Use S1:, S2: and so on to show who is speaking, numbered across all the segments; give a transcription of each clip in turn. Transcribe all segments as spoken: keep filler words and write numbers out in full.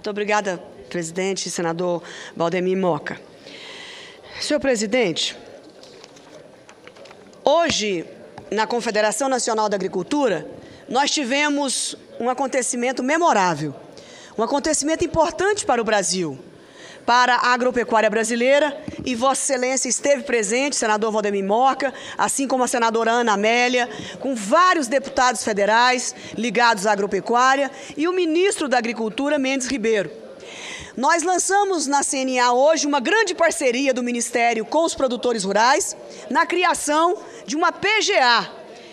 S1: Muito obrigada, presidente, senador Valdemir Moca. Senhor presidente, hoje, na Confederação Nacional da Agricultura, nós tivemos um acontecimento memorável, um acontecimento importante para o Brasil, para a agropecuária brasileira, e Vossa Excelência esteve presente, senador Valdemir Moca, assim como a senadora Ana Amélia, com vários deputados federais ligados à agropecuária e o ministro da Agricultura, Mendes Ribeiro. Nós lançamos na C N A hoje uma grande parceria do Ministério com os produtores rurais na criação de uma P G A,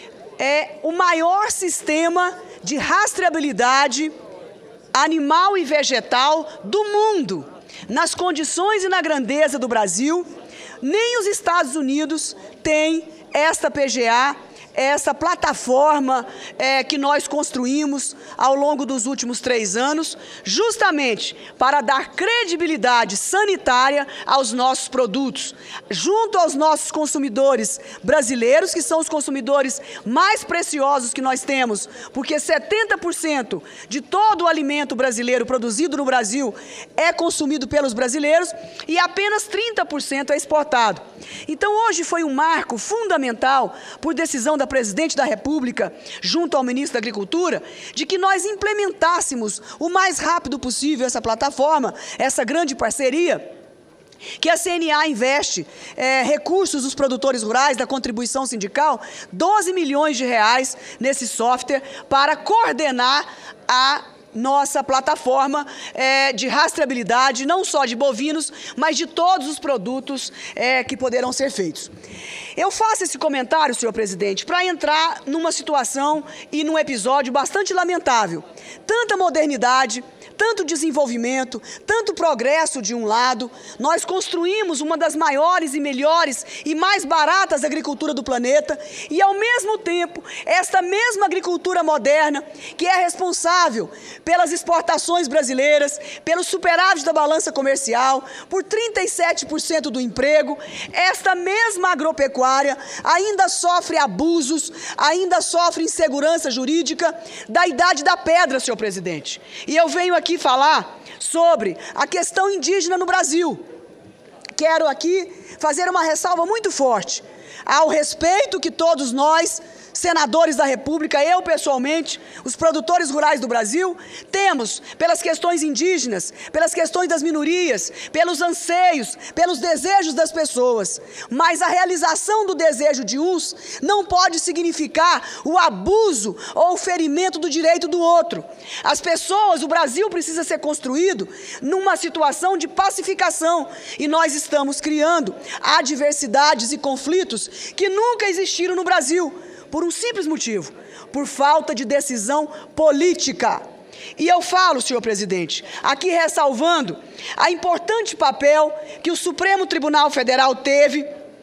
S1: é o maior sistema de rastreabilidade animal e vegetal do mundo. Nas condições e na grandeza do Brasil, nem os Estados Unidos têm esta P G A, essa plataforma é, que nós construímos ao longo dos últimos três anos, justamente para dar credibilidade sanitária aos nossos produtos, junto aos nossos consumidores brasileiros, que são os consumidores mais preciosos que nós temos, porque setenta por cento de todo o alimento brasileiro produzido no Brasil é consumido pelos brasileiros e apenas trinta por cento é exportado. Então, hoje foi um marco fundamental, por decisão da presidente da República, junto ao ministro da Agricultura, de que nós implementássemos o mais rápido possível essa plataforma, essa grande parceria, que a C N A investe é, recursos dos produtores rurais, da contribuição sindical, doze milhões de reais nesse software para coordenar a nossa plataforma é, de rastreabilidade, não só de bovinos, mas de todos os produtos é, que poderão ser feitos. Eu faço esse comentário, senhor presidente, para entrar numa situação e num episódio bastante lamentável. Tanta modernidade, tanto desenvolvimento, tanto progresso de um lado, nós construímos uma das maiores e melhores e mais baratas agriculturas do planeta e, ao mesmo tempo, esta mesma agricultura moderna, que é responsável pelas exportações brasileiras, pelo superávit da balança comercial, por trinta e sete por cento do emprego, esta mesma agropecuária ainda sofre abusos, ainda sofre insegurança jurídica da idade da pedra, senhor presidente. E eu venho aqui aqui falar sobre a questão indígena no Brasil. Quero aqui fazer uma ressalva muito forte ao respeito que todos nós, senadores da República, eu pessoalmente, os produtores rurais do Brasil, temos pelas questões indígenas, pelas questões das minorias, pelos anseios, pelos desejos das pessoas. Mas a realização do desejo de uns não pode significar o abuso ou o ferimento do direito do outro. As pessoas, o Brasil precisa ser construído numa situação de pacificação, e nós estamos criando adversidades e conflitos que nunca existiram no Brasil, por um simples motivo, por falta de decisão política. E eu falo, senhor presidente, aqui ressalvando a importante papel que o Supremo Tribunal Federal teve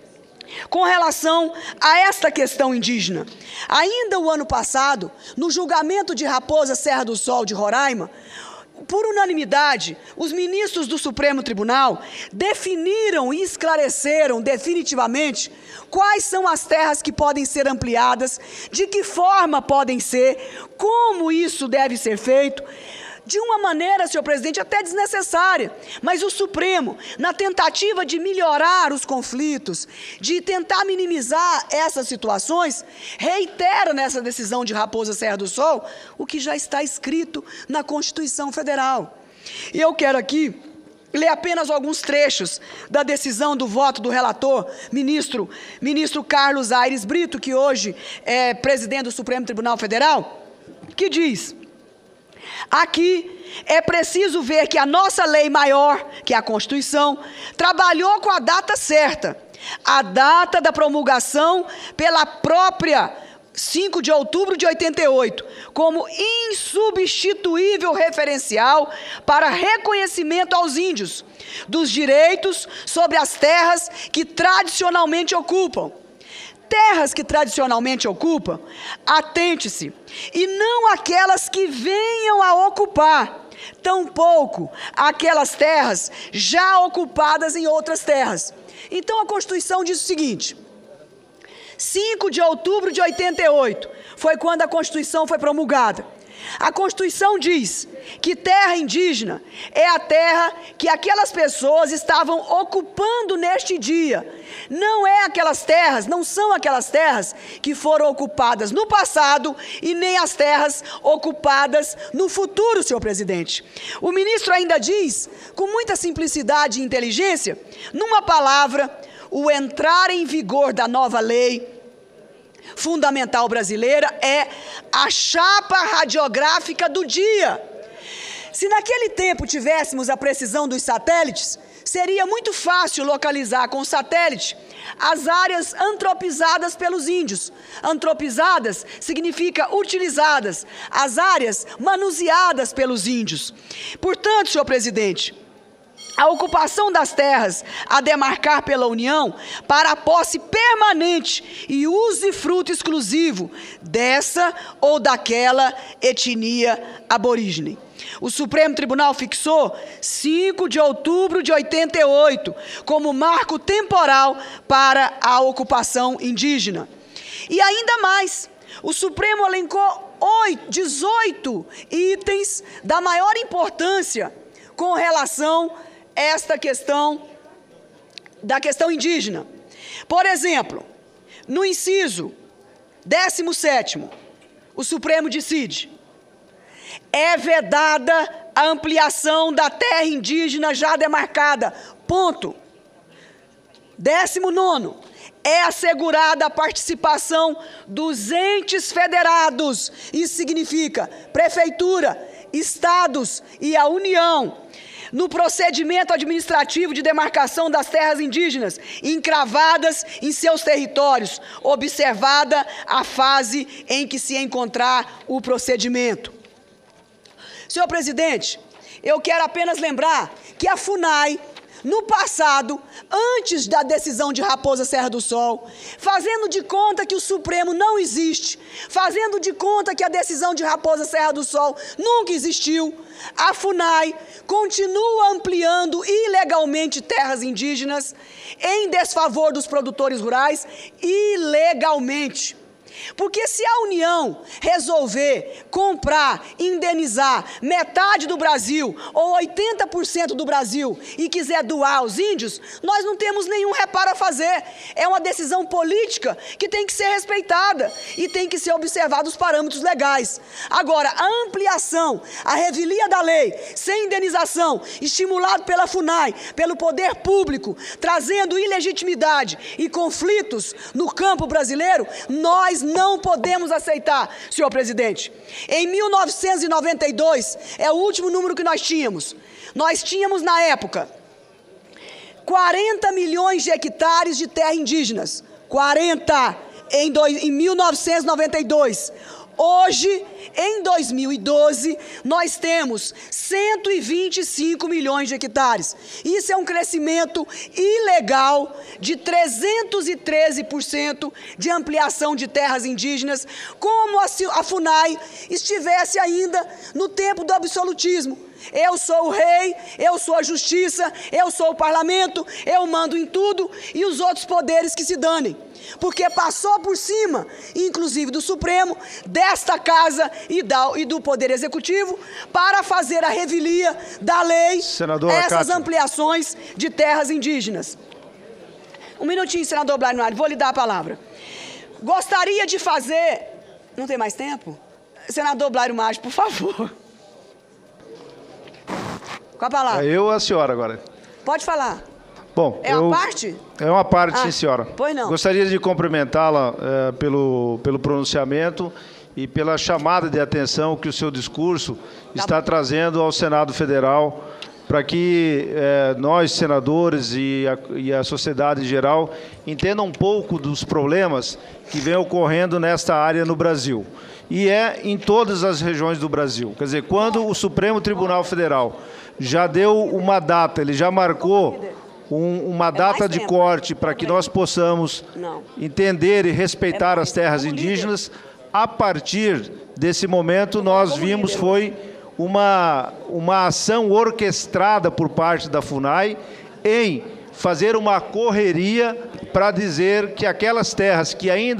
S1: com relação a esta questão indígena. Ainda o ano passado, no julgamento de Raposa Serra do Sol de Roraima, por unanimidade, os ministros do Supremo Tribunal definiram e esclareceram definitivamente quais são as terras que podem ser ampliadas, de que forma podem ser, como isso deve ser feito, de uma maneira, senhor presidente, até desnecessária. Mas o Supremo, na tentativa de melhorar os conflitos, de tentar minimizar essas situações, reitera nessa decisão de Raposa Serra do Sol o que já está escrito na Constituição Federal. E eu quero aqui ler apenas alguns trechos da decisão do voto do relator, ministro, ministro Carlos Aires Brito, que hoje é presidente do Supremo Tribunal Federal, que diz: aqui é preciso ver que a nossa lei maior, que é a Constituição, trabalhou com a data certa, a data da promulgação pela própria cinco de outubro de oitenta e oito, como insubstituível referencial para reconhecimento aos índios dos direitos sobre as terras que tradicionalmente ocupam. Terras que tradicionalmente ocupam, atente-se, e não aquelas que venham a ocupar, tampouco aquelas terras já ocupadas em outras terras. Então a Constituição diz o seguinte: cinco de outubro de oitenta e oito foi quando a Constituição foi promulgada. A Constituição diz que terra indígena é a terra que aquelas pessoas estavam ocupando neste dia. Não é aquelas terras, não são aquelas terras que foram ocupadas no passado e nem as terras ocupadas no futuro, senhor presidente. O ministro ainda diz, com muita simplicidade e inteligência, numa palavra, o entrar em vigor da nova lei fundamental brasileira é a chapa radiográfica do dia. Se naquele tempo tivéssemos a precisão dos satélites, seria muito fácil localizar com satélite as áreas antropizadas pelos índios. Antropizadas significa utilizadas, as áreas manuseadas pelos índios. Portanto, senhor presidente, a ocupação das terras a demarcar pela União para a posse permanente e usufruto exclusivo dessa ou daquela etnia aborígene. O Supremo Tribunal fixou cinco de outubro de oitenta e oito como marco temporal para a ocupação indígena. E ainda mais, o Supremo elencou dezoito itens da maior importância com relação a esta questão da questão indígena. Por exemplo, no inciso décimo sétimo, o Supremo decide: é vedada a ampliação da terra indígena já demarcada. Ponto. Décimo nono, é assegurada a participação dos entes federados. Isso significa prefeitura, estados e a União no procedimento administrativo de demarcação das terras indígenas encravadas em seus territórios, observada a fase em que se encontrar o procedimento. Senhor presidente, eu quero apenas lembrar que a FUNAI, no passado, antes da decisão de Raposa Serra do Sol, fazendo de conta que o Supremo não existe, fazendo de conta que a decisão de Raposa Serra do Sol nunca existiu, a FUNAI continua ampliando ilegalmente terras indígenas em desfavor dos produtores rurais, ilegalmente. Porque se a União resolver comprar, indenizar metade do Brasil ou oitenta por cento do Brasil e quiser doar aos índios, nós não temos nenhum reparo a fazer. É uma decisão política que tem que ser respeitada e tem que ser observados os parâmetros legais. Agora, a ampliação, a revelia da lei, sem indenização, estimulado pela FUNAI, pelo poder público, trazendo ilegitimidade e conflitos no campo brasileiro, nós não podemos aceitar, senhor presidente. Em mil novecentos e noventa e dois, é o último número que nós tínhamos. Nós tínhamos, na época, quarenta milhões de hectares de terra indígenas. quarenta em, dois, em mil novecentos e noventa e dois. Hoje, em dois mil e doze, nós temos cento e vinte e cinco milhões de hectares. Isso é um crescimento ilegal de trezentos e treze por cento de ampliação de terras indígenas, como a FUNAI estivesse ainda no tempo do absolutismo. Eu sou o rei, eu sou a justiça, eu sou o parlamento, eu mando em tudo e os outros poderes que se danem. Porque passou por cima, inclusive do Supremo, desta casa e, da, e do Poder Executivo, para fazer a revelia da lei,
S2: senador
S1: essas
S2: Cátia.
S1: ampliações de terras indígenas. Um minutinho, senador Blair, vou lhe dar a palavra. Gostaria de fazer... Não tem mais tempo? Senador Blair Maggi, por favor. Com a palavra.
S2: É eu ou a senhora agora?
S1: Pode falar.
S2: Bom,
S1: é
S2: eu,
S1: uma parte?
S2: É uma parte,
S1: ah,
S2: sim, senhora.
S1: Pois não.
S2: Gostaria de cumprimentá-la eh, pelo, pelo pronunciamento e pela chamada de atenção que o seu discurso tá está bom. trazendo ao Senado Federal, para que eh, nós, senadores e a, e a sociedade em geral, entendam um pouco dos problemas que vem ocorrendo nesta área no Brasil. E é em todas as regiões do Brasil. Quer dizer, quando o Supremo Tribunal Federal já deu uma data, ele já marcou um, uma data de corte para que nós possamos entender e respeitar as terras indígenas, a partir desse momento nós vimos foi uma, uma ação orquestrada por parte da FUNAI em fazer uma correria para dizer que aquelas terras que ainda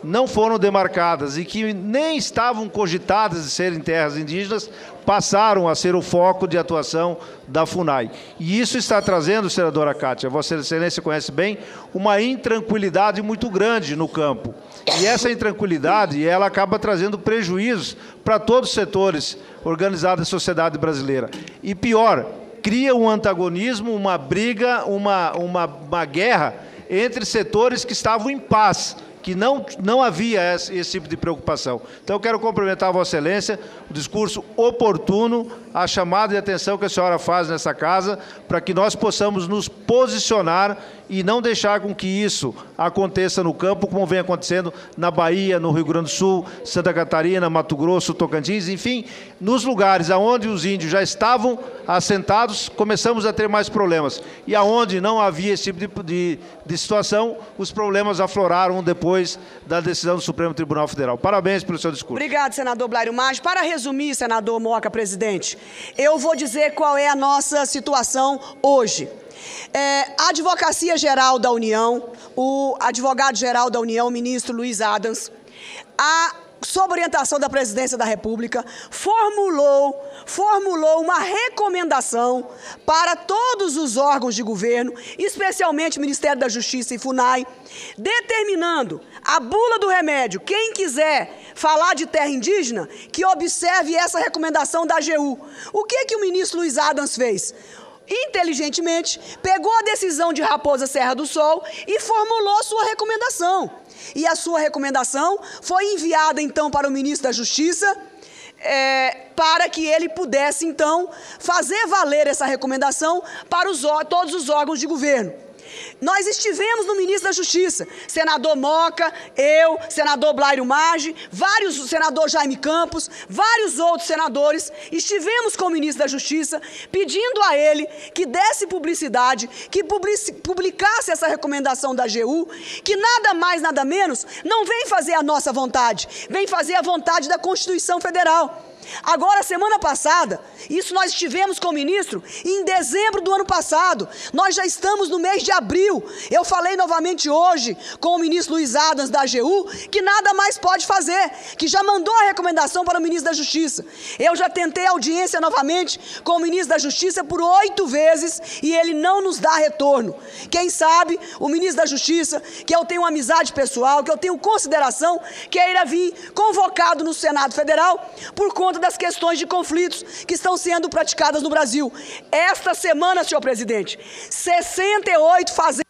S2: não foram demarcadas e que nem estavam cogitadas de serem terras indígenas, passaram a ser o foco de atuação da FUNAI. E isso está trazendo, senadora Kátia, Vossa Excelência conhece bem, uma intranquilidade muito grande no campo. E essa intranquilidade, ela acaba trazendo prejuízos para todos os setores organizados da sociedade brasileira. E pior, cria um antagonismo, uma briga, uma, uma, uma guerra entre setores que estavam em paz, que não, não havia esse, esse tipo de preocupação. Então, eu quero cumprimentar a Vossa Excelência, o discurso oportuno, a chamada de atenção que a senhora faz nessa casa, para que nós possamos nos posicionar e não deixar com que isso aconteça no campo, como vem acontecendo na Bahia, no Rio Grande do Sul, Santa Catarina, Mato Grosso, Tocantins, enfim, nos lugares onde os índios já estavam assentados, começamos a ter mais problemas. E aonde não havia esse tipo de, de, de situação, os problemas afloraram depois da decisão do Supremo Tribunal Federal. Parabéns pelo seu discurso.
S1: Obrigado, senador Blairo Maggi. Para resumir, senador Moca, presidente, eu vou dizer qual é a nossa situação hoje. É, a Advocacia Geral da União, o advogado-geral da União, o ministro Luiz Adams, a, sob orientação da Presidência da República, formulou, formulou uma recomendação para todos os órgãos de governo, especialmente o Ministério da Justiça e FUNAI, determinando a bula do remédio. Quem quiser falar de terra indígena, que observe essa recomendação da A G U. O que, que o ministro Luiz Adams fez? Inteligentemente, pegou a decisão de Raposa Serra do Sol e formulou sua recomendação. E a sua recomendação foi enviada, então, para o ministro da Justiça, é, para que ele pudesse, então, fazer valer essa recomendação para os, todos os órgãos de governo. Nós estivemos no ministro da Justiça, senador Moca, eu, senador Blairo Maggi, vários, senador Jaime Campos, vários outros senadores, estivemos com o ministro da Justiça, pedindo a ele que desse publicidade, que publicasse essa recomendação da A G U, que nada mais, nada menos, não vem fazer a nossa vontade, vem fazer a vontade da Constituição Federal. Agora, semana passada, isso nós estivemos com o ministro em dezembro do ano passado, nós já estamos no mês de abril. Eu falei novamente hoje com o ministro Luiz Adams da A G U que nada mais pode fazer, que já mandou a recomendação para o ministro da Justiça. Eu já tentei audiência novamente com o ministro da Justiça por oito vezes e ele não nos dá retorno. Quem sabe o ministro da Justiça, que eu tenho uma amizade pessoal, que eu tenho consideração, queira vir convocado no Senado Federal por conta das questões de conflitos que estão sendo praticadas no Brasil. Esta semana, senhor presidente, sessenta e oito fazendas...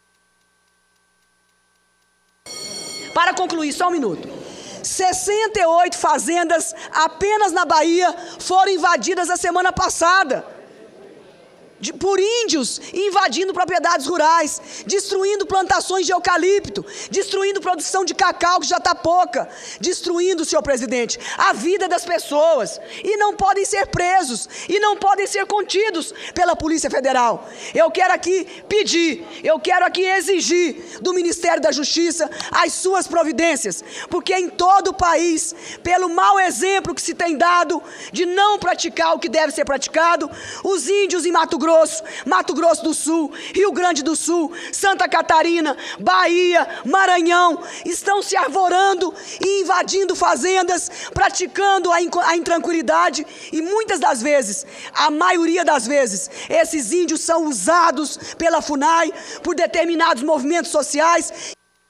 S1: Para concluir, só um minuto. sessenta e oito fazendas apenas na Bahia foram invadidas a semana passada. De, por índios invadindo propriedades rurais, destruindo plantações de eucalipto, destruindo produção de cacau que já está pouca, destruindo, senhor presidente, a vida das pessoas, e não podem ser presos, e não podem ser contidos pela Polícia Federal. Eu quero aqui pedir, eu quero aqui exigir do Ministério da Justiça as suas providências, porque em todo o país, pelo mau exemplo que se tem dado de não praticar o que deve ser praticado, os índios em Mato Grosso, Mato Grosso do Sul, Rio Grande do Sul, Santa Catarina, Bahia, Maranhão, estão se arvorando e invadindo fazendas, praticando a, a intranquilidade e muitas das vezes, a maioria das vezes, esses índios são usados pela FUNAI, por determinados movimentos sociais.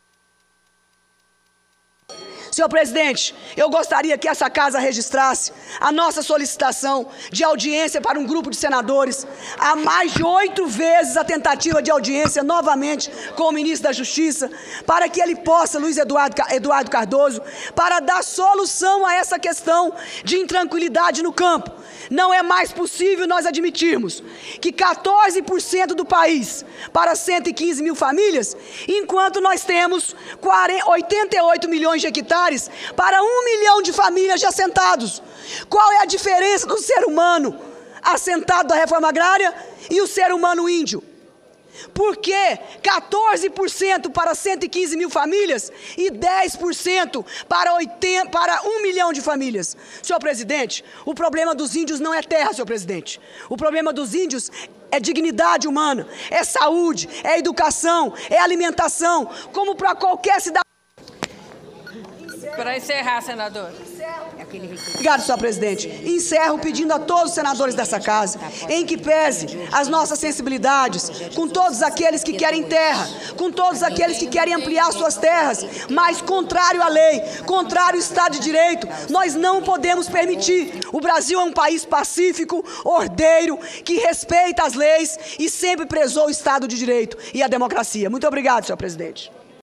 S1: Senhor presidente, eu gostaria que essa casa registrasse a nossa solicitação de audiência para um grupo de senadores. Há mais de oito vezes a tentativa de audiência novamente com o ministro da Justiça, para que ele possa, Luiz Eduardo, Eduardo Cardoso, para dar solução a essa questão de intranquilidade no campo. Não é mais possível nós admitirmos que quatorze por cento do país para cento e quinze mil famílias, enquanto nós temos oitenta e oito milhões de hectares para um milhão de famílias de assentados. Qual é a diferença do ser humano assentado da reforma agrária e o ser humano índio? Por que quatorze por cento para cento e quinze mil famílias e dez por cento para, oitenta, para um milhão de famílias? Senhor presidente, o problema dos índios não é terra, senhor presidente. O problema dos índios é dignidade humana, é saúde, é educação, é alimentação, como para qualquer cidadão.
S3: Para encerrar, senador.
S1: Obrigado, senhor presidente. Encerro pedindo a todos os senadores dessa casa, em que pese as nossas sensibilidades, com todos aqueles que querem terra, com todos aqueles que querem ampliar suas terras, mas contrário à lei, contrário ao Estado de Direito, nós não podemos permitir. O Brasil é um país pacífico, ordeiro, que respeita as leis e sempre prezou o Estado de Direito e a democracia. Muito obrigado, senhor presidente.